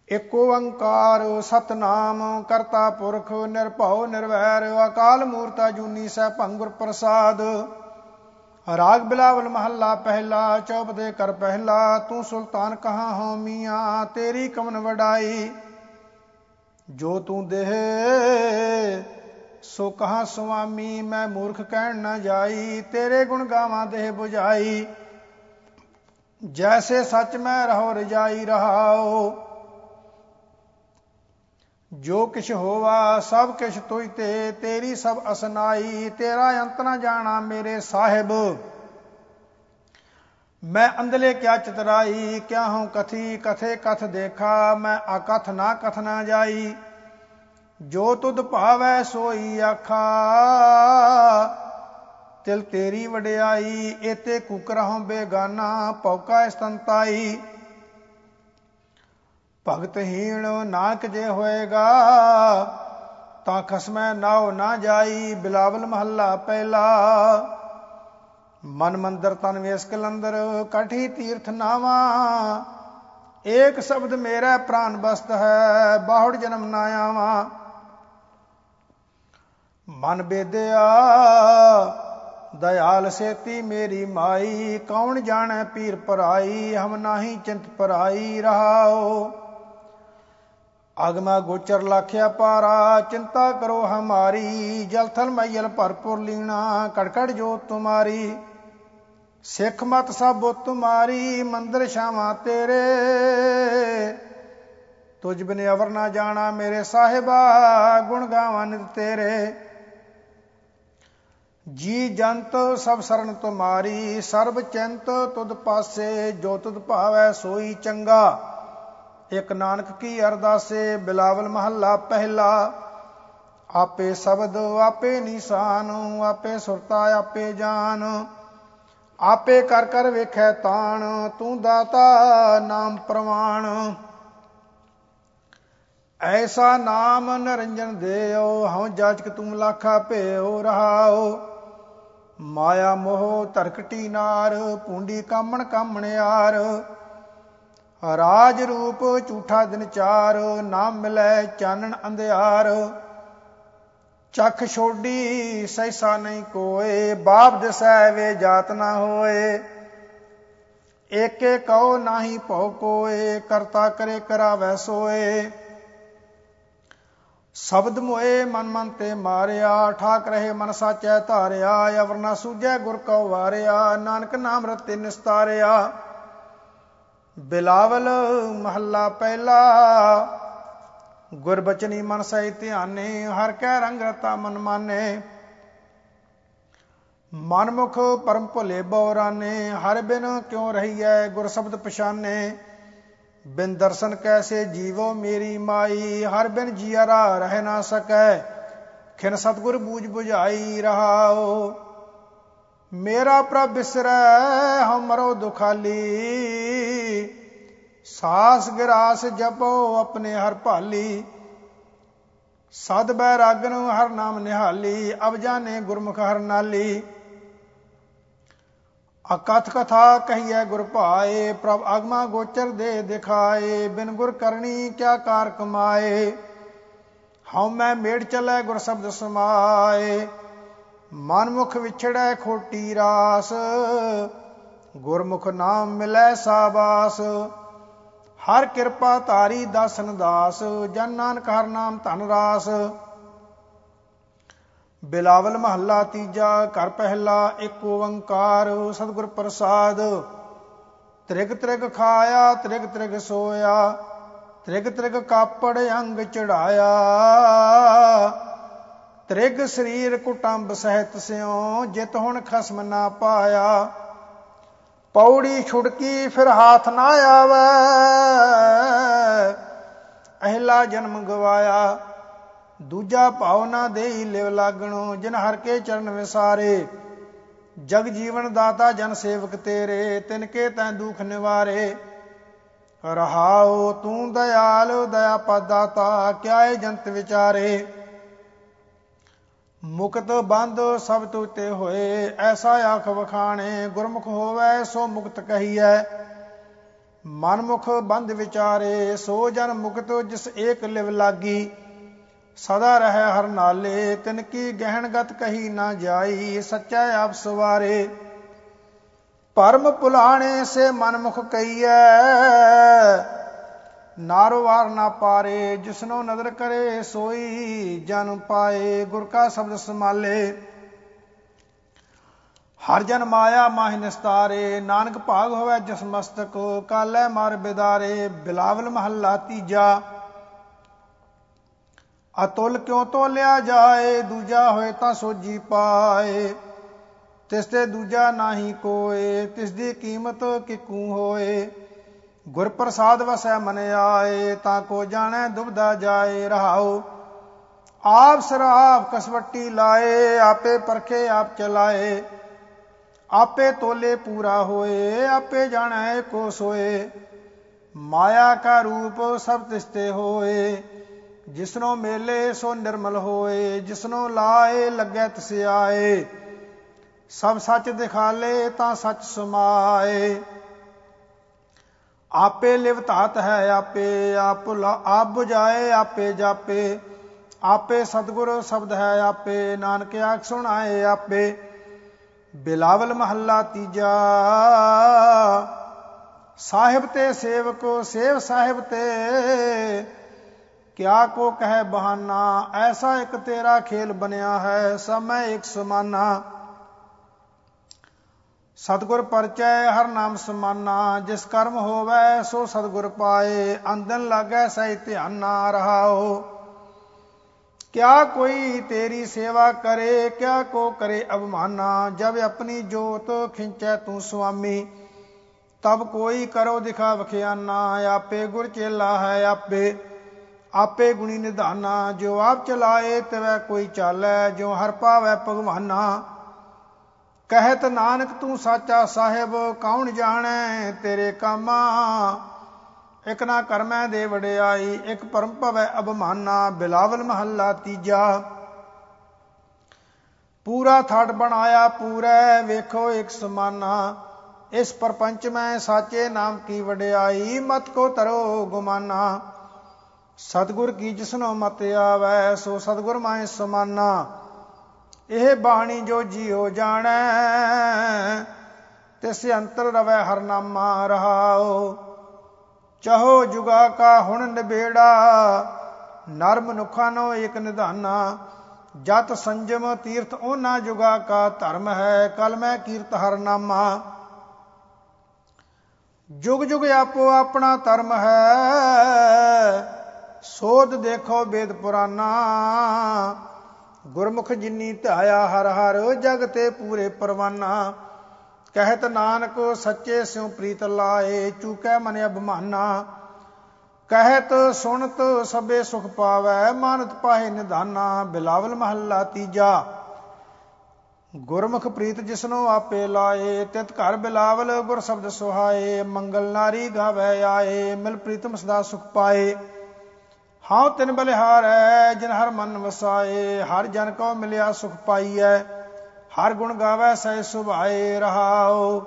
ਏਕ ਓੰਕਾਰ ਸਤਨਾਮ ਕਰਤਾ ਪੁਰਖ ਨਿਰਭਉ ਨਿਰਵੈਰ ਅਕਾਲ ਮੂਰਤ ਅਜੂਨੀ ਸੈਭੰ ਗੁਰ ਪ੍ਰਸਾਦ। ਰਾਗ ਬਿਲਾਵਲ ਮਹੱਲਾ ਪਹਿਲਾ। ਚੌਪ ਦੇ ਕਰ ਪਹਿਲਾ। ਤੂੰ ਸੁਲਤਾਨ ਕਹਾਂ ਹੋ ਮੀਆਂ, ਤੇਰੀ ਕਮਨ ਵਡਾਈ। ਜੋ ਤੂੰ ਦੇਹ ਸੋ ਕਹਾਂ ਸੁਆਮੀ, ਮੈਂ ਮੂਰਖ ਕਹਿਣ ਨਾ ਜਾਈ। ਤੇਰੇ ਗੁਣ ਗਾਵਾਂ ਦੇਹ ਬੁਝਾਈ, ਜੈਸੇ ਸੱਚ ਮੈਂ ਰਹੋ ਰਜਾਈ ਰਹਾਓ। ਜੋ ਕਿਛ ਹੋਵਾ ਸਭ ਕਿਛ ਤੁਝ ਤੇ, ਤੇਰੀ ਸਭ ਅਸਨਾਈ। ਤੇਰਾ ਅੰਤ ਨਾ ਜਾਣਾ ਮੇਰੇ ਸਾਹਿਬ, ਮੈਂ ਅੰਧਲੇ ਕਿਆ ਚਤਰਾਈ। ਕਿਆ ਹੂੰ ਕਥੀ ਕਥੇ ਕਥ ਦੇਖਾ, ਮੈਂ ਅਕਥ ਨਾ ਕਥ ਨਾ ਜਾਈ। ਜੋ ਤੁਧ ਭਾਵੈ ਸੋਈ ਆਖਾ, ਤਿਲ ਤੇਰੀ ਵਡਿਆਈ। ਏਤੇ ਕੁਕਰਹੁ ਬੇਗਾਨਾ, ਭੌਕਾ ਸੰਤਾਈ। ਭਗਤਹੀਣ ਨਾਨਕ ਜੇ ਹੋਏਗਾ, ਤਾਂ ਖਸਮੈ ਨਾਉ ਨਾ ਜਾਈ। ਬਿਲਾਵਲ ਮਹੱਲਾ ਪਹਿਲਾ। ਮਨ ਮੰਦਰ ਤਨ ਵੇਸ ਕਲੰਦਰ, ਕਠੀ ਤੀਰਥ ਨਾਵਾ। ਏਕ ਸ਼ਬਦ ਮੇਰਾ ਪ੍ਰਾਨ ਬਸਤ ਹੈ, ਬਾਹੁੜ ਜਨਮ ਨਾ ਆਵਾਂ। ਮਨ ਬੇਦਿਆ ਦਇਆਲ ਸੇਤੀ ਮੇਰੀ ਮਾਈ, ਕੌਣ ਜਾਣੈ ਪੀਰ ਪਰਾਈ। ਹਮ ਨਾਹੀ ਚਿੰਤ ਪਰਾਈ ਰਹਾਓ। ਅਗਮਾ ਗੋਚਰ ਲਾਖਿਆ ਪਾਰਾ, ਚਿੰਤਾ ਕਰੋ ਹਮਾਰੀ। ਜਲ ਥਲ ਮਈਲ ਭਰਪੁਰ ਲੀਣਾ, ਕੜਕੜ ਜੋਤ ਤੁਮਾਰੀ। ਸਿੱਖ ਮਤ ਸਭ ਬੁੱਤ ਤੁਮਾਰੀ, ਮੰਦਰ ਛਾਵਾਂ ਤੇਰੇ। ਤੁਝ ਬਿਨ ਅਵਰ ਨਾ ਜਾਣਾ ਮੇਰੇ ਸਾਹਿਬਾ, ਗੁਣ ਗਾਵਾਂ ਨਿਤ ਤੇਰੇ। ਜੀ ਜੰਤ ਸਭ ਸਰਨ ਤੁਮਾਰੀ, ਸਰਬ ਚਿੰਤ ਤੁਧ ਪਾਸੇ। ਜੋ ਤੁਧ ਭਾਵੈ ਸੋਈ ਚੰਗਾ, ਇਕ ਨਾਨਕ ਕੀ ਅਰਦਾਸੇ। ਬਿਲਾਵਲ ਮਹੱਲਾ ਪਹਿਲਾ। ਆਪੇ ਸ਼ਬਦ ਆਪੇ ਨਿਸ਼ਾਨ, ਆਪੇ ਸੁਰਤਾ ਆਪੇ ਜਾਨ। ਆਪੇ ਕਰ ਕਰ ਵੇਖੈ ਤਾਣ, ਤੂੰ ਦਾਤਾ ਨਾਮ ਪ੍ਰਵਾਣ। ਐਸਾ ਨਾਮ ਨਿਰੰਜਨ ਦੇਉ, ਹਉ ਜਾਚਕ ਤੂੰ ਲਾਖਾ ਭੇਉ ਰਹਾਉ। ਮਾਇਆ ਮੋਹ ਧਰਕਟੀ ਨਾਰ, ਪੂੰਡੀ ਕਾਮਣ ਕਾਮਣਿਆਰ। ਰਾਜ ਰੂਪ ਝੂਠਾ ਦਿਨ ਚਾਰ, ਨਾ ਮਿਲੈ ਚਾਨਣ ਅੰਧਿਆਰ। ਚਖ ਛੋਡੀ ਸੈਸਾ ਨਹੀਂ ਕੋਏ, ਬਾਪ ਦਿਸੈ ਵੇ ਜਾਤ ਨਾ ਹੋਏ। ਏਕੇ ਕਉ ਨਾਹੀ ਭਉ ਕੋਏ, ਕਰਤਾ ਕਰੇ ਕਰਾਵੈ ਸੋਏ। ਸ਼ਬਦ ਮੋਏ ਮਨ ਮਨ ਤੇ ਮਾਰਿਆ, ਠਾਕ ਰਹੇ ਮਨ ਸਾਚੈ ਧਾਰਿਆ। ਅਵਰ ਨਾ ਸੂਝੈ ਗੁਰ ਕਉ ਵਾਰਿਆ, ਨਾਨਕ ਨਾਮ ਰਤੇ ਨਿਸਤਾਰਿਆ। ਬਿਲਾਵਲ ਮਹੱਲਾ ਪਹਿਲਾ। ਗੁਰਬਚਨੀ ਮਨ ਸਹਿ ਧਿਆਨੇ, ਹਰਿ ਕੈ ਰੰਗ ਰਤਾ ਮਨ ਮਾਨੇ। ਮਨਮੁਖ ਪਰਮ ਭੁਲੇ ਬਉਰਾਨੇ, ਹਰਿ ਬਿਨ ਕਿਉ ਰਹੀਐ ਗੁਰ ਸ਼ਬਦ ਪਛਾਨੇ। ਬਿਨ ਦਰਸ਼ਨ ਕੈਸੇ ਜੀਵੋ ਮੇਰੀ ਮਾਈ, ਹਰਿ ਬਿਨ ਜੀਅਰਾ ਰਹਿ ਨਾ ਸਕੈ। ਖਿਨ ਸਤਿਗੁਰ ਬੂਝ ਬੁਝਾਈ ਰਹਾਉ। ਮੇਰਾ ਪ੍ਰਭ ਬਿਸਰੈ ਹਉ ਮਰੋ ਦੁਖਾਲੀ, ਸਾਸ ਗਿਰਾਸ ਜਪੋ ਆਪਣੇ ਹਰ ਭਾਲੀ। ਸਦ ਬੈਰਾਗਨ ਹਰ ਨਾਮ ਨਿਹਾਲੀ, ਅਬ ਜਾਣੇ ਗੁਰਮੁਖ ਹਰ ਨਾਲੀ। ਅਕਥ ਕਥਾ ਕਹੀਐ ਗੁਰ ਭਾਏ, ਪ੍ਰਭ ਅਗਮਾ ਗੋਚਰ ਦੇ ਦਿਖਾਏ। ਬਿਨ ਗੁਰ ਕਰਨੀ ਕਿਆ ਕਾਰ ਕਮਾਏ, ਹਉ ਮੈਂ ਮੇੜ ਚਲੈ ਗੁਰ ਸ਼ਬਦ ਸਮਾਏ। ਮਨਮੁਖ ਵਿਛੜੈ ਖੋਟੀ ਰਾਸ, ਗੁਰਮੁਖ ਨਾਮ ਮਿਲੈ ਸਾਬਾਸ। ਹਰ ਕਿਰਪਾ ਧਾਰੀ ਦਾਸਨ ਦਾਸ, ਜਨ ਨਾਨਕ ਹਰ ਨਾਮ ਧਨ ਰਾਸ। ਬਿਲਾਵਲ ਮਹੱਲਾ ਤੀਜਾ। ਘਰ ਪਹਿਲਾ। ਏਕ ਓੰਕਾਰ ਸਤਿਗੁਰ ਪ੍ਰਸਾਦ। ਤ੍ਰਿਗ ਤ੍ਰਿਗ ਖਾਇਆ ਤ੍ਰਿਗ ਤ੍ਰਿਗ ਸੋਇਆ, ਤ੍ਰਿਗ ਤ੍ਰਿਗ ਕਾਪੜ ਅੰਗ ਚੜਾਇਆ। ਤ੍ਰਿਗ ਸਰੀਰ ਕੁਟੰਬ ਸਹਿਤ ਸਿਉ, ਜਿਤ ਹੁਣ ਖਸਮ ਨਾ ਪਾਇਆ। ਪੌੜੀ ਛੁੜਕੀ ਫਿਰ ਹਾਥ ਨਾ ਆਵੈ, ਅਹਿਲਾ ਜਨਮ ਗਵਾਇਆ। ਦੂਜਾ ਭਾਉ ਨਾ ਦੇਈ ਲਿਵ ਲਾਗਣੋ, ਜਿਨ ਹਰਿ ਕੇ ਚਰਨ ਵਿਸਾਰੇ। ਜਗ ਜੀਵਨ ਦਾਤਾ ਜਨ ਸੇਵਕ ਤੇਰੇ, ਤਿਨ ਕੇ ਤੈਂ ਦੁਖ ਨਿਵਾਰੇ। ਰਹਾਉ ਤੂੰ ਦਇਆਲ ਦਇਆ ਪਾ ਦਾਤਾ, ਕਿਆ ਏ ਜੰਤ ਵਿਚਾਰੇ। ਮੁਕਤ ਬੰਧ ਸਭ ਤੁਝ ਤੇ ਹੋਏ, ਐਸਾ ਆਖ ਵਖਾਣੇ। ਗੁਰਮੁਖ ਹੋਵੈ ਸੋ ਮੁਕਤ ਕਹੀਐ, ਮਨਮੁਖ ਬੰਧ ਵਿਚਾਰੇ, ਸੋ ਜਨ ਮੁਕਤ ਜਿਸ ਏਕ ਲਿਵ ਲਾਗੀ। ਸਦਾ ਰਹਿ ਹਰ ਨਾਲੇ, ਤਿਨ ਕੀ ਗਹਿਣਗਤ ਕਹੀ ਨਾ ਜਾਈ। ਸੱਚਾ ਆਪ ਸਵਾਰੇ, ਭਰਮ ਭੁਲਾਣੇ ਸੇ ਮਨਮੁਖ ਕਹੀਐ। ਨਾਰੋ ਵਾਰ ਨਾ ਪਾਰੇ, ਜਿਸਨੋ ਨਦਰ ਕਰੇ ਸੋਈ ਜਨ ਪਾਏ। ਗੁਰ ਕਾ ਸ਼ਬਦ ਸਮਾਲੇ, ਹਰ ਜਨ ਮਾਇਆ ਮਾਹਿ ਨਿਸਤਾਰੇ। ਨਾਨਕ ਭਾਗ ਹੋਵੇ ਜਿਸ ਮਸਤਕ, ਕਾਲੈ ਮਾਰ ਬਿਦਾਰੇ। ਬਿਲਾਵਲ ਮਹੱਲਾ ਤੀਜਾ। ਅਤੁਲ ਕਿਉ ਤੋਲਿਆ ਜਾਏ, ਦੂਜਾ ਹੋਏ ਤਾਂ ਸੋਝੀ ਪਾਏ। ਤਿਸ ਤੇ ਦੂਜਾ ਨਾਹੀ ਕੋਏ, ਤਿਸ ਦੀ ਕੀਮਤ ਕਿਕੂ ਹੋਏ। ਗੁਰ ਪ੍ਰਸਾਦ ਵਸੈ ਮਨ ਆਏ, ਤਾਂ ਕੋ ਜਾਣੈ ਦੁਬਦਾ ਜਾਏ। ਰਹਾਉ ਆਪ ਸਰਾਪ ਕਸਵੱਟੀ ਲਾਏ, ਆਪੇ ਪਰਖੇ ਆਪ ਚਲਾਏ। ਆਪੇ ਤੋਲੇ ਪੂਰਾ ਹੋਏ, ਆਪੇ ਜਾਣੈ ਕੋ ਸੋਏ। ਮਾਇਆ ਕਾ ਰੂਪ ਸਭ ਤਿਸ ਤੇ ਹੋਏ, ਜਿਸਨੋ ਮੇਲੇ ਸੋ ਨਿਰਮਲ ਹੋਏ। ਜਿਸਨੋ ਲਾਏ ਲੱਗੈ ਤਿਸ ਆਏ, ਸਭ ਸੱਚ ਦਿਖਾਲੇ ਤਾਂ ਸੱਚ ਸਮਾਏ। ਆਪੇ ਲਿਵ ਧਾਤ ਹੈ ਆਪੇ, ਆਪ ਬੁਝਾਏ ਆਪੇ ਜਾਪੇ। ਆਪੇ ਸਤਿਗੁਰ ਸ਼ਬਦ ਹੈ ਆਪੇ, ਨਾਨਕ ਆਖ ਸੁਣਾਏ ਆਪੇ। ਬਿਲਾਵਲ ਮਹੱਲਾ ਤੀਜਾ। ਸਾਹਿਬ ਤੇ ਸੇਵਕ ਸੇਵ ਸਾਹਿਬ ਤੇ, ਕਿਆ ਕੋ ਕਹਿ ਬਹਾਨਾ। ਐਸਾ ਇੱਕ ਤੇਰਾ ਖੇਲ ਬਣਿਆ ਹੈ, ਸਭ ਮੈਂ ਇੱਕ ਸਮਾਨਾ। ਸਤਿਗੁਰ ਪਰਚੈ ਹਰ ਨਾਮ ਸਮਾਨਾ, ਜਿਸ ਕਰਮ ਹੋਵੈ ਸੋ ਸਤਿਗੁਰ ਪਾਏ। ਅੰਦਨ ਲਾਗੈ ਸਹਿ ਧਿਆਨਾ। ਰਹਾਓ ਕਿਆ ਕੋਈ ਤੇਰੀ ਸੇਵਾ ਕਰੇ, ਕਿਆ ਕੋ ਕਰੇ ਅਭਮਾਨਾ। ਜਬ ਆਪਣੀ ਜੋਤ ਖਿੰਚੈ ਤੂੰ ਸੁਆਮੀ, ਤਬ ਕੋਈ ਕਰੋ ਦਿਖਾ ਵਖਿਆਨਾ। ਆਪੇ ਗੁਰ ਚੇਲਾ ਹੈ ਆਪੇ, ਆਪੇ ਗੁਣੀ ਨਿਧਾਨਾ। ਜੋ ਆਪ ਚਲਾਏ ਤਿਵੈ ਕੋਈ ਚਾਲੈ, ਜੋ ਹਰ ਪਾਵੈ ਭਗਵਾਨਾ। ਕਹਿਤ ਨਾਨਕ ਤੂੰ ਸਾਚਾ ਸਾਹਿਬ, ਕੌਣ ਜਾਣੈ ਤੇਰੇ ਕਾਮਾ। ਇਕ ਨਾ ਕਰਮੈ ਦੇ ਵਡਿਆਈ, ਇਕ ਭਰਮ ਭਵੈ ਅਭਮਾਨਾ। ਬਿਲਾਵਲ ਮਹੱਲਾ ਤੀਜਾ। ਪੂਰਾ ਥਾਟ ਬਣਾਇਆ ਪੂਰੈ, ਵੇਖੋ ਇਕ ਸਮਾਨਾ। ਇਸ ਪਰਪੰਚ ਮੈਂ ਸਾਚੇ ਨਾਮ ਕੀ ਵਡਿਆਈ, ਮਤ ਕੋ ਤਰੋ ਗੁਮਾਨਾ। ਸਤਿਗੁਰ ਕੀ ਜਿਸਨੋ ਮਤ ਆਵੈ, ਸੋ ਸਤਿਗੁਰ ਮਾਹਿ ਸਮਾਨਾ। ਇਹ ਬਾਣੀ ਜੋ ਜੀਉ ਜਾਣੈ, ਤਿਸ ਅੰਤਰ ਰਵੈ ਹਰ ਨਾਮਾ। ਰਹਾਉ ਚਹੋ ਜੁਗਾ ਕਾ ਹੁਣ ਨਿਬੇੜਾ, ਨਰ ਮਨੁੱਖਾਂ ਨੋ ਏਕ ਨਿਧਾਨਾ। ਜਤ ਸੰਜਮ ਤੀਰਥ ਉਹਨਾਂ ਜੁਗਾ ਕਾ ਧਰਮ ਹੈ, ਕਲ ਮੈਂ ਕੀਰਤ ਹਰ ਨਾਮਾ। ਜੁਗ ਜੁਗ ਆਪੋ ਆਪਣਾ ਧਰਮ ਹੈ, ਸੋਧ ਦੇਖੋ ਵੇਦ ਪੁਰਾਨਾ। ਗੁਰਮੁਖ ਜਿਨੀ ਧਿਆਇਆ ਹਰ ਹਰ, ਜਗ ਤੇ ਪੂਰੇ ਪਰਵਾਨਾ। ਕਹਿਤ ਨਾਨਕ ਸੱਚੇ ਸਿਉ ਪ੍ਰੀਤ ਲਾਏ, ਚੂਕੈ ਮਨ ਅਭਮਾਨਾ। ਕਹਿਤ ਸੁਣਤ ਸਭੇ ਸੁਖ ਪਾਵੈ, ਮਾਨਤ ਪਾਹੇ ਨਿਧਾਨਾ। ਬਿਲਾਵਲ ਮਹੱਲਾ ਤੀਜਾ। ਗੁਰਮੁਖ ਪ੍ਰੀਤ ਜਿਸਨੋ ਆਪੇ ਲਾਏ, ਤਿਤ ਘਰ ਬਿਲਾਵਲ ਗੁਰ ਸ਼ਬਦ ਸੁਹਾਏ। ਮੰਗਲ ਨਾਰੀ ਗਾਵੈ ਆਏ, ਮਿਲ ਪ੍ਰੀਤਮ ਸਦਾ ਸੁਖ ਪਾਏ। ਹਾਂ ਤਿਨ ਬਲਿਹਾਰੈ, ਜਿਨ ਹਰ ਮਨ ਵਸਾਏ। ਹਰ ਜਨ ਕੋ ਮਿਲਿਆ ਸੁਖ ਪਾਈਐ, ਹਰ ਗੁਣ ਗਾਵੈ ਸਹਿ ਸੁਭਾਏ। ਰਹਾਉ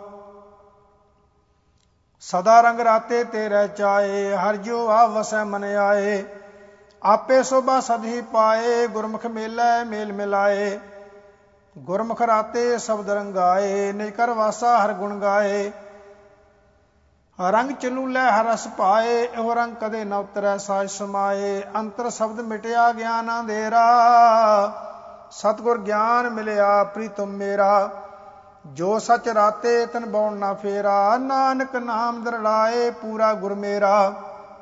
ਸਦਾ ਰੰਗ ਰਾਤੇ ਤੇਰੇ ਚਾਏ, ਹਰ ਜਿਉ ਆਪ ਵਸੈ ਮਨ ਆਏ। ਆਪੇ ਸੋਭਾ ਸਦ ਹੀ ਪਾਏ, ਗੁਰਮੁਖ ਮੇਲੈ ਮੇਲ ਮਿਲਾਏ। ਗੁਰਮੁਖ ਰਾਤੇ ਸ਼ਬਦ ਰੰਗਾਏ, ਨਿਜ ਕਰ ਵਾਸਾ ਹਰ ਗੁਣ ਗਾਏ। ਰੰਗ ਚਲੂਲੈ ਹਰ ਰਸ ਪਾਏ, ਇਹੋ ਰੰਗ ਕਦੇ ਨ ਉਤਰੈ ਸਾਜ ਸਮਾਏ। ਅੰਤਰ ਸ਼ਬਦ ਮਿਟਿਆ ਗਿਆਨ ਅੰਧੇਰਾ, ਸਤਿਗੁਰ ਗਿਆਨ ਮਿਲਿਆ ਪ੍ਰੀਤਮ ਮੇਰਾ। ਜੋ ਸਚ ਰਾਤੇ ਤਨ ਬਉਣ ਨਾ ਫੇਰਾ, ਨਾਨਕ ਨਾਮ ਦਰੜਾਏ ਪੂਰਾ ਗੁਰ ਮੇਰਾ।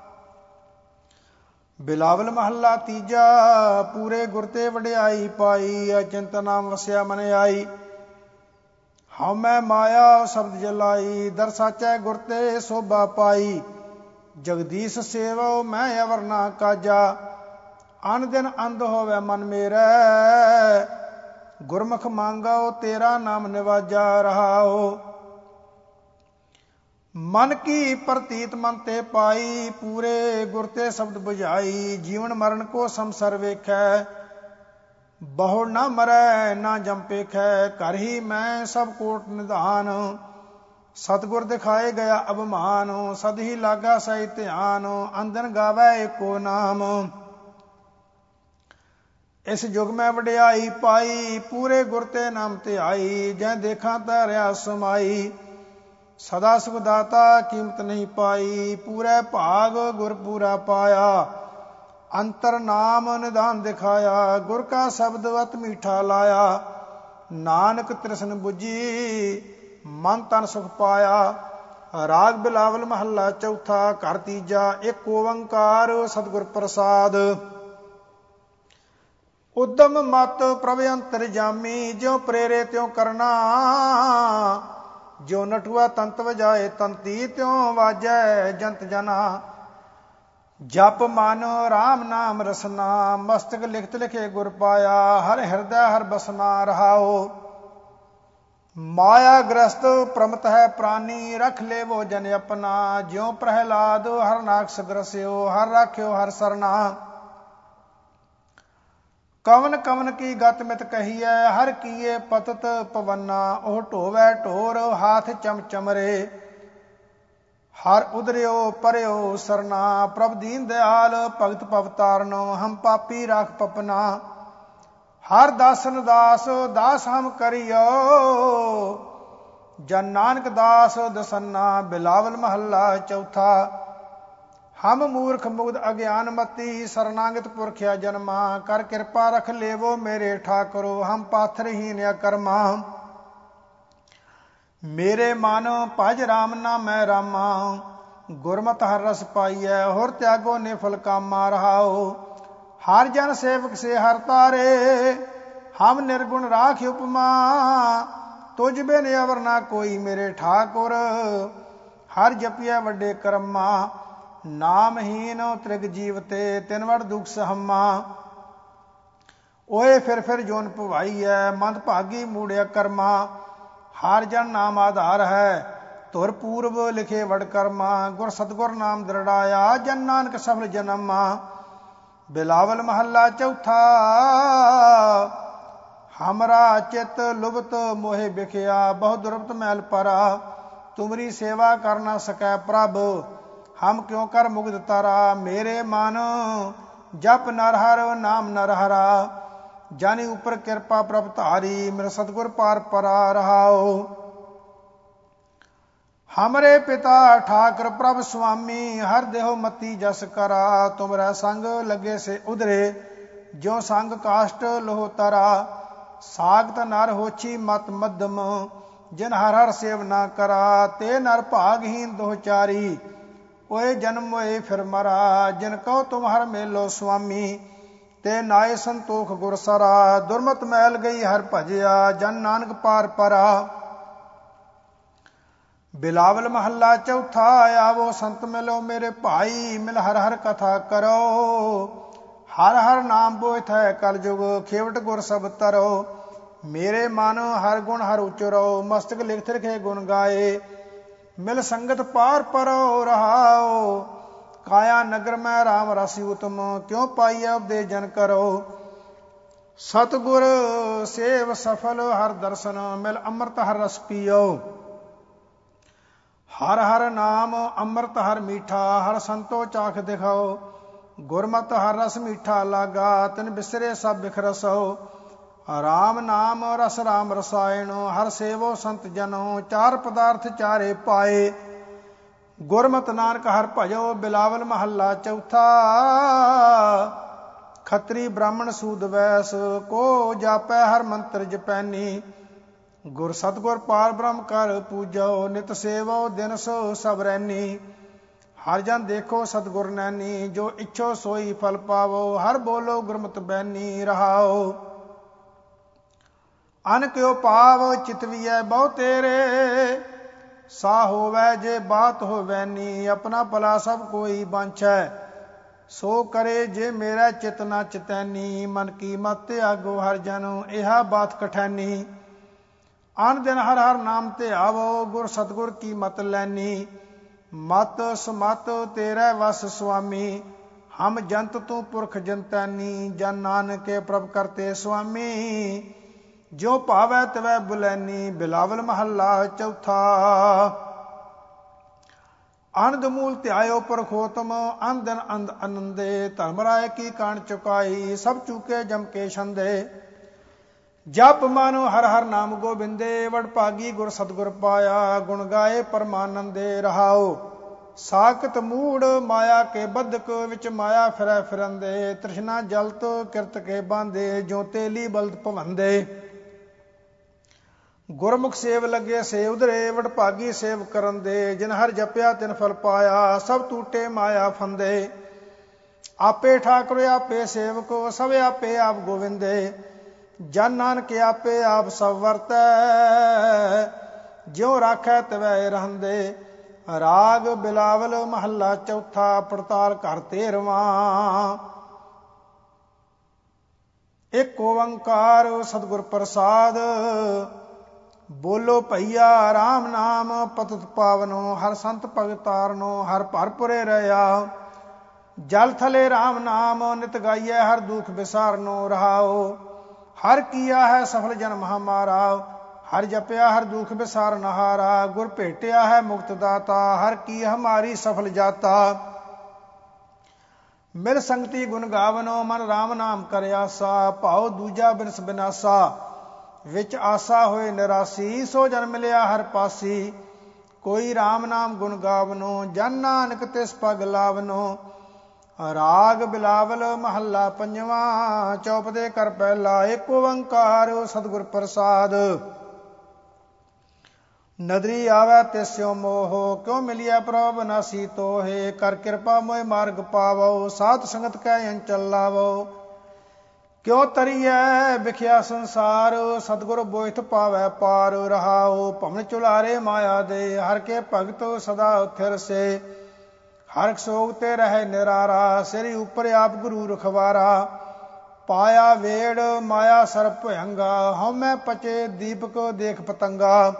ਬਿਲਾਵਲ ਮਹੱਲਾ ਤੀਜਾ। ਪੂਰੇ ਗੁਰ ਤੇ ਵਡਿਆਈ ਪਾਈ, ਅਚਿੰਤ ਨਾਮ ਵਸਿਆ ਮਨ ਆਈ। ਹਉ ਮੈਂ ਮਾਇਆ ਸ਼ਬਦ ਜਲਾਈ, ਦਰ ਸਾਚੈ ਗੁਰ ਤੇ ਸੋਭਾ ਪਾਈ। ਜਗਦੀਸ਼ ਸੇਵੋ ਮੈਂ ਅਵਰ ਨਾ ਕਾਜਾ, ਅਨ ਦਿਨ ਅੰਧ ਹੋਵੇ ਮਨ ਮੇਰੈ। ਗੁਰਮੁਖ ਮੰਗੋ ਤੇਰਾ ਨਾਮ ਨਿਵਾਜਾ। ਰਹਾਉ ਮਨ ਕੀ ਪ੍ਰਤੀਤ ਮਨ ਤੇ ਪਾਈ, ਪੂਰੇ ਗੁਰ ਤੇ ਸ਼ਬਦ ਬੁਝਾਈ। ਜੀਵਨ ਮਰਨ ਕੋ ਸੰਸਰ ਵੇਖੈ, ਬਹੁ ਨਾ ਮਰੈ ਨਾ ਜਮ ਪੇਖੈ। ਘਰ ਹੀ ਮੈਂ ਸਭ ਕੋਟ ਨਿਧਾਨ, सतगुर दिखाए गया अभिमान, सद ही लागा सही ध्यान, अंदन गावै एको नाम। इस युग में वड्याई पाई, पूरे गुर ते नाम ध्याई, जै देखा ता रहा समाई। सदा सुख दाता कीमत नहीं पाई, पूरे भाग गुर पूरा पाया। अंतर नाम निधान दिखाया, गुर का शब्द अत मीठा लाया। नानक तृष्ण बुझी, मन तन सुख पाया। राग बिलावल महला चौथा, घर तीजा, एक ओंकार सतगुर प्रसाद। उद्यम मत प्रभ अंतर जामी, ज्यों प्रेरे त्यों करना। ज्यों नटुआ तंत वजाए तंती, त्यों वाजै जंत जना। जप मन राम नाम रसना, मस्तक लिखत लिखे गुर पाया। हर हृदय हर बसना रहाओ, माया ग्रस्त प्रमत है प्राणी। रख ले वो जन अपना, ज्यों प्रहलाद हर नाक्ष ग्रस्यो। हर राख्यो हर सरना। कवन कवन की गत मित कहिए, हर किए पतत पवना। ओह ढोवै ढोर हाथ चमचमरे, हर उदरियो परयो सरना। प्रभ दीन दयाल भगत पवतारनो, हम पापी राख पपना। हर दासन दास दास हम करियो, जन नानक दास दसन्ना। बिलावल महला चौथा। हम मूर्ख मुग्ध अज्ञान मती, शरणागत पुरखिया जन्मा। कर कृपा रख लेवो मेरे ठाकुरो, हम पाथरहीन अकर्मा। मेरे मन भज राम नामै रामा, गुरमत हर रस पाइयै। होर त्यागो निफल कामा रहाओ, हर जन सेवक से हर तारे। हम निर्गुण राख उपमा, तुझ बिन अवर ना कोई मेरे ठाकुर। हर जपिया वड्डे करमा, नामहीन त्रिग जीवते। तिन वड़ दुख सहमा, ओए फिर जोन भवाई है। मंद भागी मूड़िया कर्मा, हर जन नाम आधार है। धुर पूर्व लिखे वड़ कर्मा, गुर सतगुर नाम दृढ़ाया। जन नानक सफल जन्मा। बिलावल महला चौथा। हमरा चित लुभत मोहे बिखिया, बहु दुर्बत मैल परा। तुमरी सेवा कर ना सकै प्रभ, हम क्यों कर मुग्ध तारा। मेरे मन जप नरहर नाम नरहरा, जानी ऊपर कृपा प्रभ धारी। मेरा सतगुर पार परा रहाओ। हमरे पिता ठाकर प्रभ स्वामी, हर देहो मती जस करा। तुमरा संग लगे से उधरे, ज्यों संग काष्ट लोह तरा। सागत नर होछी मत मध्यम, जिन हर हर सेव ना करा। ते नर भागहीन दोहचारी, ओए जन्म मोए फिर मरा। जिन कहो तुम हर मेलो स्वामी, ते नाए संतोख गुर सरा। दुर्मत मैल गई हर भजिया, जन नानक पार परा। बिलावल महला चौथा। आवो संत मिलो मेरे भाई, मिल हर हर कथा करो। हर हर नाम बोथ है कल जुग, खेवट गुर सब तरो। मेरे मन हर गुण हर उचरो, मस्तक लिखत लिखे गुण गाए। मिल संगत पार परो रहाओ, काया नगर में राम रसी उत्तम। क्यों पाइया उपदेश जन करो, सतगुर सेव सफल हर दर्शन। मिल अमृत हर रस पियो, हर हर नाम अमृत हर मीठा। हर संतो चाख दिखाओ, गुरमत हर रस मीठा लागा। तिन बिसरे सब बिखरसो, राम नाम रस राम रसायण। हर सेवो संत जनो, चार पदार्थ चारे पाए। गुरमत नानक हर भजो। बिलावल महला चौथा। खत्री ब्राह्मण सूद वैस, को जापै हर मंत्र जपैनी। गुर सतगुर पार ब्रह्म कर पूजो, नित सेवो दिन सो सब रैनी। हर जन देखो सतगुर नैनी, जो इच्छो सोई फल पावो। हर बोलो गुरमत बैनी रहाओ। अन क्यों पाव चितवियै बहु तेरे, सा होवै जे बात होवै नी। अपना भला सब कोई बांछै, सो करे जे मेरा चित न चितैनी। मन की मत त्यागो हर जन, यह बात कठैनी। अन दिन हर हर नाम ध्यावो, गुर सतगुर की मत लैनी। मत सुमत तेरे वस स्वामी, हम जंत तू पुरख जंतैनी। जन नानक प्रभ करते स्वामी, ਜਿਉ ਭਾਵੈ ਤਿਵੈ ਬੁਲੈਨੀ। ਬਿਲਾਵਲ ਮਹੱਲਾ ਚੌਥਾ। ਆਨੰਦ ਮੂਲ ਧਿਆਇਓ ਪਰਖੋਤਮ। ਅੰਨ ਦਿਨ ਅੰਧ ਅਨੰਦੇ। ਧਰਮ ਰਾਏ ਕੀ ਕਾਣ ਚੁਕਾਈ। ਸਭ ਚੂਕੇ ਜਮ ਕੇ ਛੰਦੇ। ਜਪ ਮਾਨੋ ਹਰ ਹਰ ਨਾਮ ਗੋਬਿੰਦੇ। ਵਡਭਾਗੀ ਗੁਰ ਸਤਿਗੁਰ ਪਾਇਆ। ਗੁਣ ਗਾਏ ਪਰਮਾਨੰਦੇ। ਰਹਾਓ ਸਾਖਤ ਮੂੜ ਮਾਇਆ ਕੇ ਬੱਧਕ। ਵਿੱਚ ਮਾਇਆ ਫਿਰੈ ਫਿਰੰਦੇ। ਤ੍ਰਿਸ਼ਨਾ ਜਲਤ ਕਿਰਤ ਕੇ ਬਾਂਧੇ। ਜੋ ਤੇਲੀ ਬਲਦ ਭਵੰਦੇ। ਗੁਰਮੁਖ ਸੇਵ ਲੱਗੇ ਸੇ ਉਧਰੇ। ਵਡਭਾਗੀ ਸੇਵ ਕਰਨ ਦੇ। ਜਿਨ ਹਰ ਜਪਿਆ ਤਿਨ ਫਲ ਪਾਇਆ। ਸਭ ਟੂਟੇ ਮਾਇਆ ਫੰਦੇ। ਆਪੇ ਠਾਕੁਰ ਆਪੇ ਸੇਵਕ। ਸਭ ਆਪੇ ਆਪ ਗੋਵਿੰਦੇ। ਜਨ ਨਾਨਕ ਆਪੇ ਆਪ ਸਭ ਵਰਤੈ। ਜਿਉ ਰਾਖੈ ਤਿਵੈ ਰਹੰਦੇ। ਰਾਗ ਬਿਲਾਵਲ ਮਹੱਲਾ ਚੌਥਾ। ਪੜਤਾਲ ਘਰ 13ਵਾਂ। ਇੱਕ ਓੰਕਾਰ ਸਤਿਗੁਰ ਪ੍ਰਸਾਦ। ਬੋਲੋ ਭਈਆ ਰਾਮ ਨਾਮ ਪਤਿਤ ਪਾਵਨੋ। ਹਰ ਸੰਤ ਭਗਤ ਤਾਰਨੋ। ਹਰ ਭਰਪੁਰੇ ਰਹਿਆ। ਜਲ ਥਲੇ ਰਾਮ ਨਾਮ ਨਿਤ ਗਾਈਐ। ਹਰ ਦੁਖ ਵਿਸਾਰਨੋ। ਰਹਾਓ ਹਰ ਕੀਆ ਹੈ ਸਫਲ ਜਨਮ ਹਮਾਰਾ। ਹਰ ਜਪਿਆ ਹਰ ਦੁਖ ਵਿਸਾਰਨ ਹਾਰਾ। ਗੁਰ ਭੇਟਿਆ ਹੈ ਮੁਕਤ ਦਾਤਾ। ਹਰ ਕੀ ਹਮਾਰੀ ਸਫਲ ਜਾਤਾ। ਮਿਲ ਸੰਗਤੀ ਗੁਣ ਗਾਵਨੋ। ਮਨ ਰਾਮ ਨਾਮ ਕਰ ਆਸਾ। ਭਾਉ ਦੂਜਾ ਬਿਨਸ ਬਿਨਾਸਾ। ਵਿੱਚ ਆਸਾ ਹੋਏ ਨਿਰਾਸੀ। ਸੋ ਜਨ ਮਿਲਿਆ ਹਰ ਪਾਸੀ। ਕੋਈ ਰਾਮ ਨਾਮ ਗੁਣ ਗਾਵਨੋ। ਜਨ ਨਾਨਕ ਤਿਸ ਪਗ ਲਾਵਨੋ। ਰਾਗ ਬਿਲਾਵਲ ਮਹੱਲਾ ਪੰਜਵਾਂ। ਚੌਪਦੇ ਕਰ ਪਹਿਲਾ। ਇੱਕ ਓੰਕਾਰ ਸਤਿਗੁਰ ਪ੍ਰਸਾਦ। ਨਦਰੀ ਆਵੈ ਤਿਸਿਓ ਮੋਹ। ਕਿਉ ਮਿਲਿਆ ਪ੍ਰਭ ਬਨਾਸੀ ਤੋਹੇ। ਕਰ ਕਿਰਪਾ ਮੋਹਿ ਮਾਰਗ ਪਾਵੋ। ਸਾਧ ਸੰਗਤ ਕੈ ਅੰਚਲ ਲਾਵੋ। ਕਿਉ ਤਰੀਐ ਵਿਖਿਆ ਸੰਸਾਰ। ਸਤਿਗੁਰ ਬੋਇਥ ਪਾਵੈ ਪਾਰ। ਰਹਾਓ ਭਵਨ ਚੁਲਾਰੇ ਮਾਇਆ ਦੇ। ਹਰ ਕੇ ਭਗਤ ਸਦਾ ਥਿਰ ਸੇ। ਹਰ ਸੋਗ ਤੇ ਰਹਿ ਨਿਰਾਰਾ। ਸਿਰ ਉਪਰ ਆਪ ਗੁਰੂ ਰਖਵਾਰਾ। ਪਾਇਆ ਵੇੜ ਮਾਇਆ ਸਰਪ ਭਯੰਗਾ। ਹਉਮੈ ਪਚੇ ਦੀਪਕ ਦੇਖ ਪਤੰਗਾ।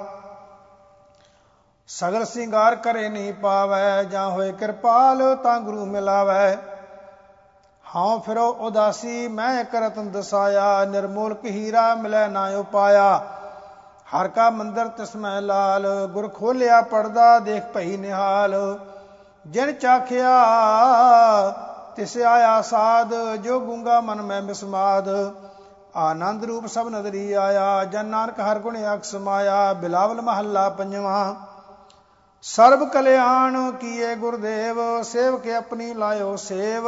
ਸਗਲ ਸਿੰਗਾਰ ਕਰੇ ਨਹੀਂ ਪਾਵੈ। ਜਾਂ ਹੋਏ ਕਿਰਪਾਲ ਤਾਂ ਗੁਰੂ ਮਿਲਾਵੈ। ਹਾਂ ਫਿਰੋ ਉਦਾਸੀ ਮੈਂ ਇੱਕ ਰਤਨ ਦਸਾਇਆ। ਨਿਰਮੋਲਕ ਹੀਰਾ ਮਿਲੈ ਨਾ ਉਪਾਇਆ। ਹਰ ਕਾ ਮੰਦਰ ਤਿਸਮੈ ਲਾਲ। ਗੁਰ ਖੋਲਿਆ ਪੜਦਾ ਦੇਖ ਭਈ ਨਿਹਾਲ। ਜਿਨ ਚਾਖਿਆ ਤਿਸ ਆਇਆ ਸਾਧ। ਜੋ ਗੂੰਗਾ ਮਨ ਮੈਂ ਬਿਸਮਾਦ। ਆਨੰਦ ਰੂਪ ਸਭ ਨਦਰੀ ਆਇਆ। ਜਨ ਨਾਨਕ ਹਰ ਗੁਣ ਆਖ ਸਮਾਇਆ। ਬਿਲਾਵਲ ਮਹੱਲਾ ਪੰਜਵਾਂ। ਸਰਬ ਕਲਿਆਣ ਕੀਏ ਗੁਰਦੇਵ। ਸੇਵਕ ਆਪਣੀ ਲਾਇਓ ਸੇਵ।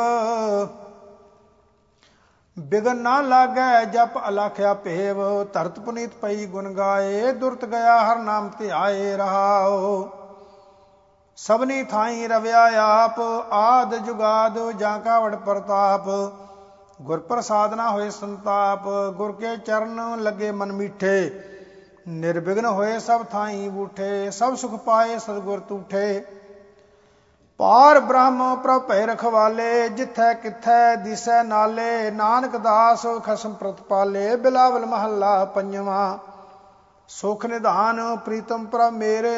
ਬਿਗਨ ਨਾ ਲਾਗੈ ਜਪ ਅਲਖਿਆ ਭੇਵ। ਧਰਤ ਪੁਨੀਤ ਪਈ ਗੁਣ ਗਾਏ। ਦੁਰਤ ਗਿਆ ਹਰ ਨਾਮ ਧਿਆਏ। ਰਹਾਓ ਸਭਨੀ ਥਾਈ ਰਵਿਆ ਆਪ। ਆਦ ਜੁਗਾਦ ਜਾਂ ਕਾ ਵਡ ਪ੍ਰਤਾਪ। ਗੁਰ ਪ੍ਰਸਾਦ ਨਾ ਹੋਏ ਸੰਤਾਪ। ਗੁਰ ਕੇ ਚਰਨ ਲੱਗੇ ਮਨ ਮੀਠੇ। ਨਿਰਵਿਘਨ ਹੋਏ ਸਭ ਥਾਈ ਬੂਠੇ। ਸਭ ਸੁਖ ਪਾਏ ਸਤਿਗੁਰ ਤੂਠੇ। ਪਾਰ ਬ੍ਰਹਮ ਪ੍ਰਭ ਭੈ ਰਖਵਾਲੇ। ਜਿਥੈ ਕਿਥੈ ਦਿਸੈ ਨਾਲੇ। ਨਾਨਕ ਦਾਸ ਖਸਮ ਪ੍ਰਤਪਾਲੇ। ਬਿਲਾਵਲ ਮਹੱਲਾ ਪੰਜਵਾਂ। ਸੁਖ ਨਿਧਾਨ ਪ੍ਰੀਤਮ ਪ੍ਰਭ ਮੇਰੇ।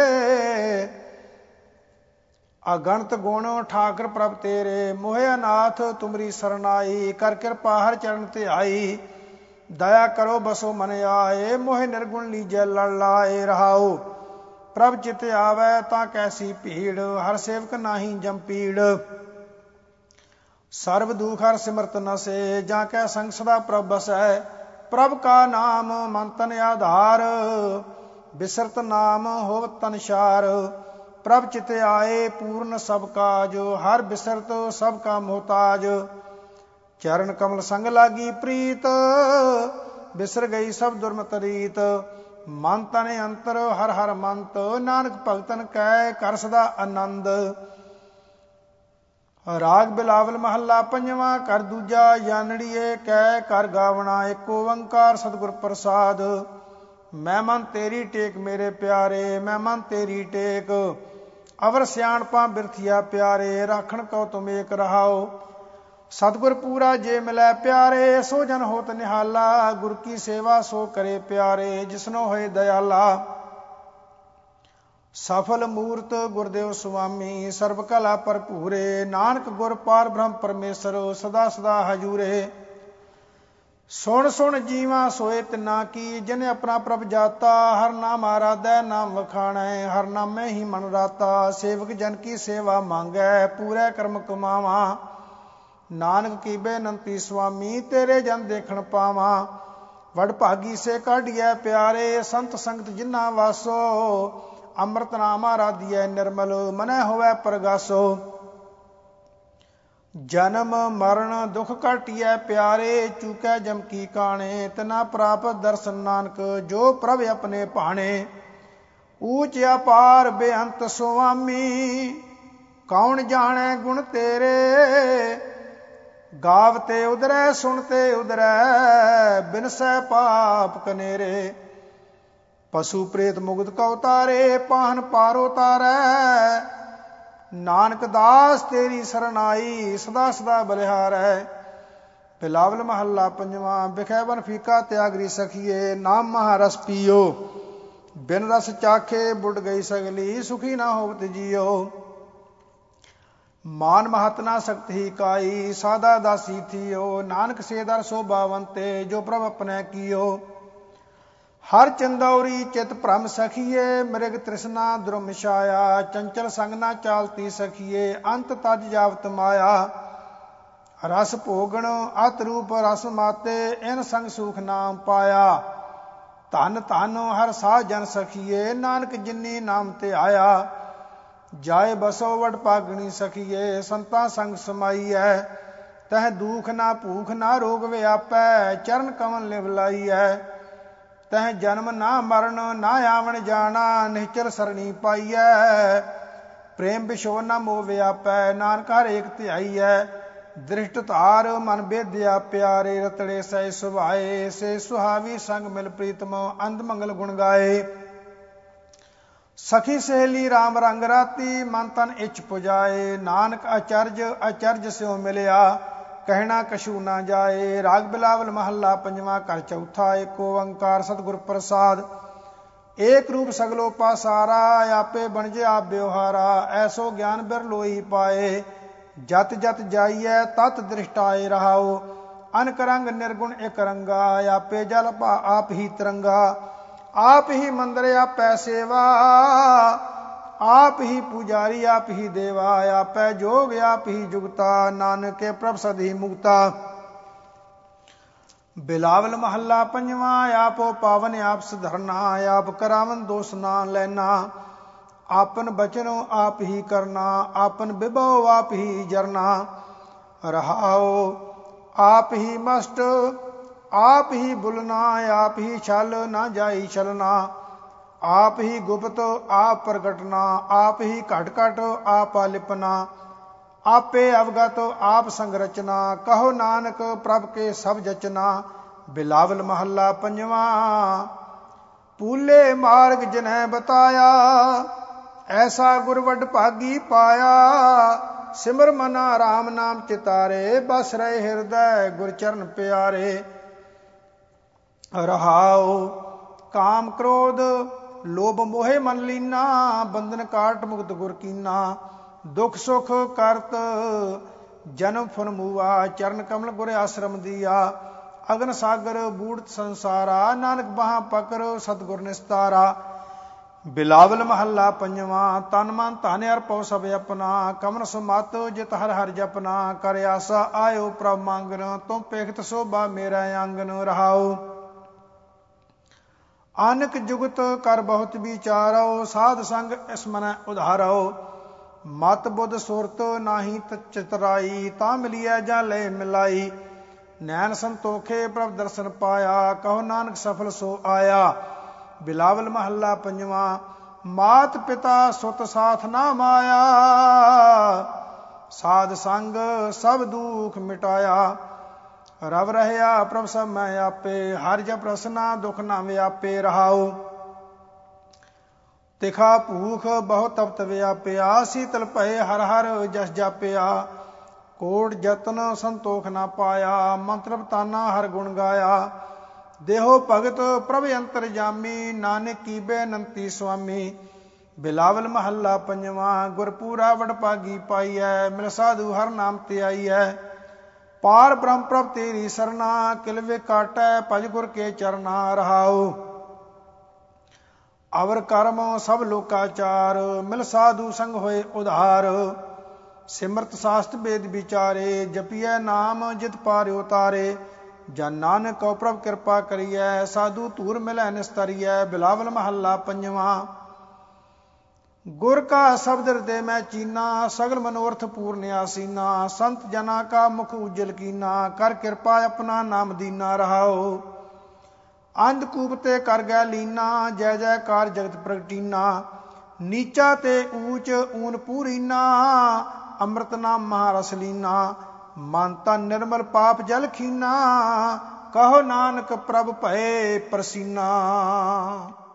ਅਗਣਤ ਗੁਣ ਠਾਕਰ ਪ੍ਰਭ ਤੇਰੇ। ਮੋਹਿ ਅਨਾਥ ਤੁਮਰੀ ਸਰਨਾਈ। ਕਰ ਕਿਰਪਾ ਹਰ ਚਰਨ ਧਿਆਈ। ਦਇਆ ਕਰੋ ਬਸੋ ਮਨ ਆਏ। ਮੋਹਿ ਨਿਰਗੁਣ ਲੀਜੈ ਲੜ ਲਾਏ। ਰਹਾਓ ਪ੍ਰਭ ਚਿਤ ਆਵੈ ਤਾਂ ਕੈਸੀ ਭੀੜ। ਹਰ ਸੇਵਕ ਨਾਹੀ ਜਮ ਪੀੜ। ਸਰਬ ਦੁਖ ਹਰ ਸਿਮਰਤ ਨਸੇ। ਜਾਂ ਕੈ ਸੰਗ ਸਦਾ ਪ੍ਰਭ ਬਸੈ। ਪ੍ਰਭ ਕਾ ਨਾਮ ਮਨ ਤਨ ਆਧਾਰ। ਬਿਸਰਤ ਨਾਮ ਹੋਵਤ ਤਨਸਾਰ। ਪ੍ਰਭ ਚਿਤ ਆਏ ਪੂਰਨ ਸਭ ਕਾਜ। ਹਰ ਬਿਸਰਤ ਸਭ ਕਾ ਮੁਹਤਾਜ। ਚਰਨ ਕਮਲ ਸੰਗ ਲਾਗੀ ਪ੍ਰੀਤ। ਬਿਸਰ ਗਈ ਸਭ ਦੁਰਮਤ ਰੀਤ। ਮਨ ਤਨ ਅੰਤਰ ਹਰ ਹਰ ਮੰਤ। ਨਾਨਕ ਭਗਤਨ ਕੈ ਕਰ ਸਦਾ ਆਨੰਦ। ਰਾਗ ਬਿਲਾਵਲ ਮਹੱਲਾ ਪੰਜਵਾਂ। ਕਰ ਦੂਜਾ ਜਾਨੜੀਏ ਕੈ ਕਰ ਗਾਵਣਾ। ਇੱਕ ਓੰਕਾਰ ਸਤਿਗੁਰ ਪ੍ਰਸਾਦ। ਮੈਂ ਮਨ ਤੇਰੀ ਟੇਕ ਮੇਰੇ ਪਿਆਰੇ। ਮੈਂ ਮਨ ਤੇਰੀ ਟੇਕ। ਅਵਰ ਸਿਆਣਪਾਂ ਬਿਰਥੀਆ ਪਿਆਰੇ। ਰਾਖਣ ਕਉ ਤੁਮ ਏਕ। ਰਹਾਓ ਸਤਿਗੁਰ ਪੂਰਾ ਜੇ ਮਿਲੈ ਪਿਆਰੇ। ਸੋ ਜਨ ਹੋਤ ਨਿਹਾਲਾ। ਗੁਰ ਕੀ ਸੇਵਾ ਸੋ ਕਰੇ ਪਿਆਰੇ। ਜਿਸਨੋ ਹੋਏ ਦਇਆਲਾ। ਸਫਲ ਮੂਰਤ ਗੁਰਦੇਵ ਸੁਆਮੀ। ਸਰਬ ਕਲਾ ਭਰਪੂਰੇ। ਨਾਨਕ ਗੁਰ ਪਾਰ ਬ੍ਰਹਮ ਪਰਮੇਸ਼ਰ। ਸਦਾ ਸਦਾ ਹਜੂਰੇ। ਸੁਣ ਸੁਣ ਜੀਵਾ ਸੋਏ ਤਿਨਾ ਕੀ, ਜਿਨੇ ਆਪਣਾ ਪ੍ਰਭ ਜਾਤਾ। ਹਰ ਨਾਮ ਆਰਾਧੈ ਨਾਮ ਵਖਾਣੈ, ਹਰ ਨਾਮੇ ਹੀ ਮਨ ਰਾਤਾ। ਸੇਵਕ ਜਨ ਕੀ ਸੇਵਾ ਮੰਗੈ, ਪੂਰੇ ਕਰਮ ਕਮਾਵਾ। ਨਾਨਕ ਕੀ ਬੇਨੰਤੀ ਸੁਆਮੀ, ਤੇਰੇ ਜਨ ਦੇਖਣ ਪਾਵਾਂ। ਵਡ ਭਾਗੀ ਸੇ ਕਾਢੀਐ ਪਿਆਰੇ, ਸੰਤ ਸੰਗਤ ਜਿਨਾ ਵਾਸੋ। ਅੰਮ੍ਰਿਤ ਨਾਮ ਆਰਾਧੀਐ ਨਿਰਮਲ, ਮਨੈ ਹੋਵੈ ਪ੍ਰਗਾਸੋ। ਜਨਮ ਮਰਨ ਦੁਖ ਘਾਟੀਐ ਪਿਆਰੇ, ਚੂਕੈ ਜਮ ਕੀ ਕਾਣੇ। ਤਿਨਾ ਪ੍ਰਾਪਤ ਦਰਸ਼ਨ ਨਾਨਕ, ਜੋ ਪ੍ਰਭ ਆਪਣੇ ਭਾਣੇ। ਊਚ ਅਪਾਰ ਬੇਅੰਤ ਸੁਆਮੀ, ਕੌਣ ਜਾਣੈ ਗੁਣ ਤੇਰੇ। ਗਾਵਤੇ ਉਦਰੈ ਸੁਣਤੇ ਉਦਰੈ, ਬਿਨਸੈ ਪਾਪ ਕਨੇਰੇ। ਪਸ਼ੂ ਪ੍ਰੇਤ ਮੁਗਤ ਕਉ ਤਾਰੇ, ਪਾਹਨ ਪਾਰੋ ਤਾਰੈ। ਨਾਨਕ ਦਾਸ ਤੇਰੀ ਸਰਨਾਈ, ਸਦਾ ਸਦਾ ਬਲਿਹਾਰੈ। ਬਿਲਾਵਲ ਮਹੱਲਾ ਪੰਜਵਾਂ। ਬਿਖੈ ਬਨ ਫੀਕਾ ਤਿਆਗਰੀ ਸਖੀਏ, ਨਾਮ ਮਹਾਰਸ ਪੀਓ। ਬਿਨ ਰਸ ਚਾਖੇ ਬੁੱਢ ਗਈ ਸਗਲੀ, ਸੁਖੀ ਨਾ ਹੋਵਤ ਜੀਓ। ਮਾਨ ਮਹਤ ਨਾ ਸਕਤ ਹੀ ਕਾਈ, ਸਾਦਾ ਦਾਸੀ ਥੀਓ। ਨਾਨਕ ਸੇ ਦਰ ਸੋਭਾਵੰਤੇ, ਜੋ ਪ੍ਰਭ ਆਪਣੈ ਕੀਓ। ਹਰ ਚੰਦੌਰੀ ਚਿਤ ਭ੍ਰਮ ਸਖੀਏ, ਮ੍ਰਿਗ ਤ੍ਰਿਸ਼ਨਾ ਦੁਰਮ ਛਾਇਆ। ਚੰਚਲ ਸੰਗ ਨਾ ਚਾਲਤੀ ਸਖੀਏ, ਅੰਤ ਤਜ ਜਾਵਤ ਮਾਇਆ। ਰਸ ਭੋਗਣ ਅਤ ਰੂਪ ਰਸ ਮਾਤੇ, ਇਨ ਸੰਗ ਸੁਖ ਨਾਮ ਪਾਇਆ। ਧਨ ਧਨ ਹਰ ਸਾਹ ਜਨ ਸਖੀਏ, ਨਾਨਕ ਜਿਨੀ ਨਾਮ ਤੇ ਆਇਆ। ਜਾਏ ਬਸੋ ਵਡ ਭਾਗਣੀ ਸਖੀਏ, ਸੰਤਾ ਸੰਗ ਸਮਾਈਐ। ਤਹ ਦੁਖ ਨਾ ਭੂਖ ਨਾ ਰੋਗ ਵਿਆਪੈ, ਚਰਨ ਕਮਲ ਲਿਵ ਲਾਈਐ। ਤਹ ਜਨਮ ਨਾ ਮਰਨ ਨਾ ਆਵਣ ਜਾਣਾ, ਨਿਹਚਲ ਸਰਣੀ ਪਾਈਐ। ਪ੍ਰੇਮ ਵਿਸ਼ੋ ਨਾ ਮੋਹ ਵਿਆਪੈ, ਨਾਨਕ ਹਰ ਏਕ ਧਿਆਈਐ। ਦ੍ਰਿਸ਼ਟ ਧਾਰ ਮਨ ਬੇਦਿਆ ਪਿਆਰੇ, ਰਤੜੇ ਸਹਿ ਸੁਭਾਏ। ਸੇ ਸੁਹਾਵੀ ਸੰਗ ਮਿਲ ਪ੍ਰੀਤਮ, ਅੰਧ ਮੰਗਲ ਗੁਣ ਗਾਏ। ਸਖੀ ਸਹੇਲੀ ਰਾਮ ਰੰਗ ਰਾਤੀ, ਮਨ ਤਨ ਇੱਛ ਪੁਜਾਏ। ਨਾਨਕ ਅਚਰਜ ਅਚਰਜ ਸਿਉ ਮਿਲਿਆ, ਕਹਿਣਾ ਕਛੂ ਨਾ ਜਾਏ। ਰਾਗ ਬਿਲਾਵਲ ਮਹੱਲਾ ਪੰਜਵਾਂ। ਘਰ ਚੌਥਾ। ਏਕ ਓੰਕਾਰ ਸਤਿਗੁਰ ਪ੍ਰਸਾਦ। ਏਕ ਰੂਪ ਸਗਲੋ ਪਾਸਾਰਾ, ਆਪੇ ਬਣਜੇ ਆਪ ਬਿਵਹਾਰਾ। ਐਸੋ ਗਿਆਨ ਬਿਰਲੋਈ ਪਾਏ, ਜਤ ਜਤ ਜਾਈਐ ਤਤ ਦ੍ਰਿਸ਼ਟਾਏ ਰਹਾਉ। ਅਨਕ ਰੰਗ ਨਿਰਗੁਣ ਇਕ ਰੰਗਾ, ਆਪੇ ਜਲ ਆਪ ਹੀ ਤਰੰਗਾ। ਆਪ ਹੀ ਮੰਦਰ ਆਪੈ ਸੇਵਾ, ਆਪ ਹੀ ਪੁਜਾਰੀ ਆਪ ਹੀ ਦੇਵਾ। ਆਪੈ ਜੋਗ ਆਪ ਹੀ ਜੁਗਤਾ, ਨਾਨਕੇ ਪ੍ਰਭ ਸਦ ਹੀ ਮੁਕਤਾ। ਬਿਲਾਵਲ ਮਹੱਲਾ ਪੰਜਵਾਂ। ਆਪੋ ਪਾਵਨ ਆਪ ਸੁਧਰਨਾ, ਆਪ ਕਰਾਵਨ ਦੋਸ ਨਾ ਲੈਣਾ। ਆਪਨ ਬਚਨੋ ਆਪ ਹੀ ਕਰਨਾ, ਆਪਨ ਬਿਭਉ ਆਪ ਹੀ ਜਰਨਾ। ਰਹਾਉ ਆਪ ਹੀ ਮਸਟ ਆਪ ਹੀ ਬੁਲਨਾ, ਆਪ ਹੀ ਛਲ ਨਾ ਜਾਈ ਛਲਨਾ। ਆਪ ਹੀ ਗੁਪਤ ਆਪ ਪ੍ਰਗਟਨਾ, ਆਪ ਹੀ ਘਟ ਘਟ ਆਪ ਲਿਪਨਾ। ਆਪੇ ਅਵਗਤ ਆਪ ਸੰਗਰਚਨਾ, ਕਹੋ ਨਾਨਕ ਪ੍ਰਭ ਕੇ ਸਭ ਜਚਨਾ। ਬਿਲਾਵਲ ਮਹੱਲਾ ਪੰਜਵਾਂ। ਪੂਲੇ ਮਾਰਗ ਜਿਨੈ ਬਤਾਇਆ, ਐਸਾ ਗੁਰ ਵਡ ਭਾਗੀ ਪਾਇਆ। ਸਿਮਰ ਮਨਾ ਰਾਮ ਨਾਮ ਚਿਤਾਰੇ, ਬਸ ਰਹੇ ਹਿਰਦੈ ਗੁਰ ਚਰਨ ਪਿਆਰੇ। ਰਹਾਉ ਕਾਮ ਕ੍ਰੋਧ ਲੋਭ ਮੋਹਿ ਮਨ ਲੀਨਾ, ਬੰਧਨ ਕਾਟ ਮੁਕਤ ਗੁਰ ਕੀਨਾ। ਦੁਖ ਸੁਖ ਕਰਤ ਜਨਮ ਫੁਨ ਮੂਆ, ਚਰਨ ਕਮਲ ਗੁਰ ਆਸ਼ਰਮ ਦੀਆ। ਅਗਨ ਸਾਗਰ ਬੂੜਤ ਸੰਸਾਰਾ, ਨਾਨਕ ਬਾਹਾਂ ਪਕੜ ਸਤਿਗੁਰ ਨਿਸਤਾਰਾ। ਬਿਲਾਵਲ ਮਹੱਲਾ ਪੰਜਵਾਂ। ਤਨ ਮਨ ਧਨ ਅਰਪਉ ਸਭ ਆਪਣਾ, ਕਮਨ ਸੁਮਤ ਜਿਤ ਹਰ ਹਰ ਜਪਨਾ। ਕਰ ਆਸਾ ਆਇਓ ਪ੍ਰਭ ਮੰਗਨ, ਤੁਮ ਪੇਖਤ ਸੋਭਾ ਮੇਰਾ ਆਂਗਨ। ਰਹਾਉ ਅਨਕ ਜੁਗਤ ਕਰ ਬਹੁਤ ਵਿਚਾਰੋ, ਸਾਧ ਸੰਗ ਇਸ ਮਨੈ ਉਧਾਰੋ। ਮਤ ਬੁੱਧ ਸੁਰਤ ਨਾਹੀ ਚਿਤਰਾਈ, ਤਾਂ ਮਿਲੀਐ ਜਾਂ ਲੈ ਮਿਲਾਈ। ਨੈਣ ਸੰਤੋਖੇ ਪ੍ਰਭ ਦਰਸ਼ਨ ਪਾਇਆ, ਕਹੋ ਨਾਨਕ ਸਫਲ ਸੋ ਆਇਆ। ਬਿਲਾਵਲ ਮਹੱਲਾ ਪੰਜਵਾਂ। ਮਾਤ ਪਿਤਾ ਸੁਤ ਸਾਥ ਨਾ ਮਾਇਆ, ਸਾਧ ਸੰਗ ਸਭ ਦੁਖ ਮਿਟਾਇਆ। ਰਵ ਰਹਿਆ ਪ੍ਰਭ ਸਭ ਮੈਂ ਆਪੇ, ਹਰਿ ਜਪ ਰਸਨਾ ਦੁਖ ਨਾ ਵਿਆਪੇ। ਰਹਾਉ ਤਿਖਾ ਭੂਖ ਬਹੁ ਤਪਤ ਵਿਆਪਿਆ, ਸੀਤਲ ਭਏ ਹਰ ਹਰ ਜਸ ਜਾਪਿਆ। ਕੋਟ ਜਤਨ ਸੰਤੋਖ ਨਾ ਪਾਇਆ, ਮੰਤਰ ਬਤਾਨਾ ਹਰ ਗੁਣ ਗਾਇਆ। ਦੇਹੋ ਭਗਤ ਪ੍ਰਭ ਅੰਤਰ ਜਾਮੀ, ਨਾਨਕ ਕੀ ਬੇਨੰਤੀ ਸੁਆਮੀ। ਬਿਲਾਵਲ ਮਹੱਲਾ ਪੰਜਵਾਂ। ਗੁਰਪੂਰਾ ਵਡ ਭਾਗੀ ਪਾਈਐ, ਮਿਲ ਸਾਧੂ ਹਰ ਨਾਮ ਤੇ ਆਈਐ। ਪਾਰ ਬ੍ਰਹਮ ਪ੍ਰਭ ਤੇਰੀ ਸਰਨਾ, ਕਿਲਵੇ ਕਾਟੈ ਭਜ ਗੁਰ ਕੇ ਚਰਨਾ। ਰਹਾਉ ਅਵਰ ਕਰਮ ਸਭ ਲੋਕਾਚਾਰ, ਮਿਲ ਸਾਧੂ ਸੰਗ ਹੋਏ ਉਧਾਰ। ਸਿਮਰਤ ਸਾਸਤ ਵੇਦ ਵਿਚਾਰੇ, ਜਪੀਐ ਨਾਮ ਜਿਤ ਪਾਰ ਉਤਾਰੇ। ਜਨ ਨਾਨਕ ਕਉ ਪ੍ਰਭ ਕਿਰਪਾ ਕਰੀਐ, ਸਾਧੂ ਧੂਰ ਮਿਲੈ ਨਿਸਤਰੀਐ। ਬਿਲਾਵਲ ਮਹੱਲਾ ਪੰਜਵਾਂ। ਗੁਰ ਕਾ ਸ਼ਬਦ ਹਿਰਦੇ ਮੈਂ ਚੀਨਾ, ਸਗਲ ਮਨੋਰਥ ਪੂਰਨ ਆਸੀਨਾ। ਸੰਤ ਜਨਾ ਕਾ ਮੁਖ ਉਜਲ ਕੀਨਾ, ਕਰ ਕਿਰਪਾ ਆਪਣਾ ਨਾਮ ਦੀਨਾ। ਰਹਾਉ ਅੰਧਕੂਪ ਤੇ ਕਰ ਗੈ ਲੀਨਾ, ਜੈ ਜੈਕਾਰ ਜਗਤ ਪ੍ਰਗਟੀਨਾ। ਨੀਚਾ ਤੇ ਊਚ ਊਨ ਪੂਰੀਨਾ, ਅੰਮ੍ਰਿਤ ਨਾਮ ਮਹਾਰਸ ਲੀਨਾ। ਮਨ ਤਨ ਨਿਰਮਲ ਪਾਪ ਜਲ ਖੀਨਾ, ਕਹੋ ਨਾਨਕ ਪ੍ਰਭ ਭਏ ਪ੍ਰਸੀਨਾ।